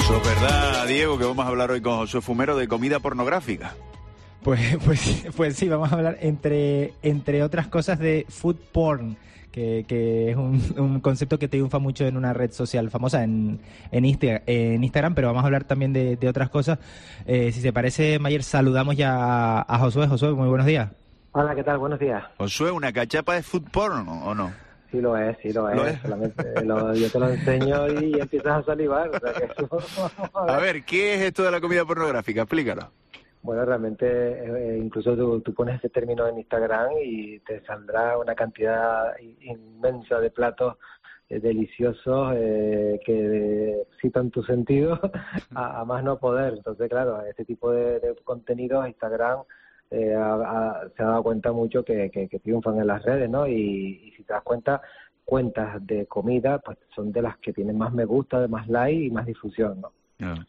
Eso es verdad, Diego, que vamos a hablar hoy con Josué Fumero de comida pornográfica. Pues sí, vamos a hablar entre otras cosas de food porn, que es un concepto que triunfa mucho en una red social famosa, en Instagram, pero vamos a hablar también de otras cosas. Si se parece, Mayer, saludamos ya a Josué. Josué, muy buenos días. Hola, ¿qué tal? Buenos días. Josué, ¿una cachapa de food porn o no? Sí lo es. Solamente yo te lo enseño y empiezas a salivar. O sea que eso... A ver, ¿qué es esto de la comida pornográfica? Explícalo. Bueno, realmente incluso tú pones ese término en Instagram y te saldrá una cantidad inmensa de platos deliciosos que citan tus sentidos a más no poder. Entonces, claro, este tipo de contenidos Instagram se ha dado cuenta mucho que triunfan en las redes, ¿no? Y si te das cuenta, cuentas de comida pues son de las que tienen más me gusta, más like y más difusión, ¿no?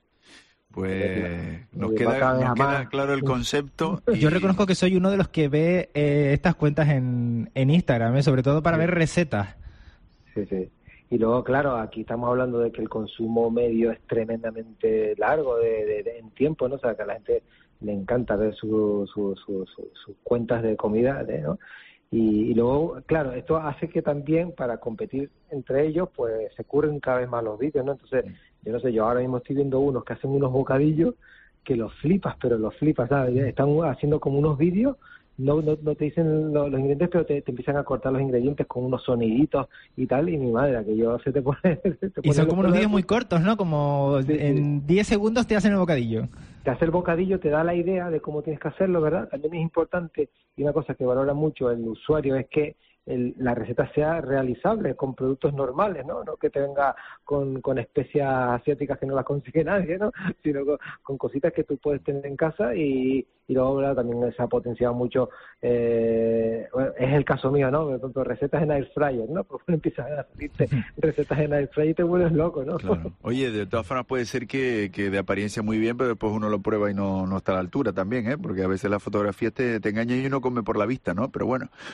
Pues nos queda claro el concepto. Yo reconozco que soy uno de los que ve estas cuentas en Instagram, sobre todo para ver recetas. Sí. Y luego, claro, aquí estamos hablando de que el consumo medio es tremendamente largo en tiempo, ¿no? O sea, que a la gente le encanta ver sus cuentas de comida, ¿no? Y luego, claro, esto hace que también para competir entre ellos, pues se curren cada vez más los vídeos, ¿no? Entonces, yo no sé, yo ahora mismo estoy viendo unos que hacen unos bocadillos que los flipas, ¿sabes? Están haciendo como unos vídeos, no te dicen los ingredientes, pero te empiezan a cortar los ingredientes con unos soniditos y tal, y mi madre, que yo se te pone... Y son como unos vídeos muy cortos, ¿no? Como en 10 segundos te hacen el bocadillo. Te hace el bocadillo, te da la idea de cómo tienes que hacerlo, ¿verdad? También es importante, y una cosa que valora mucho el usuario es que la receta sea realizable con productos normales, ¿no? No que te venga con especias asiáticas que no las consigue nadie, ¿no? Sino con cositas que tú puedes tener en casa y luego, ¿verdad? También se ha potenciado mucho, bueno, es el caso mío, ¿no? Por ejemplo, recetas en air fryer, ¿no? Pues empiezas a salirte recetas en air fryer y te vuelves loco, ¿no? Claro. Oye, de todas formas puede ser que de apariencia muy bien, pero después uno lo prueba y no está a la altura también, ¿eh? Porque a veces las fotografías te engañan y uno come por la vista, ¿no? Pero bueno,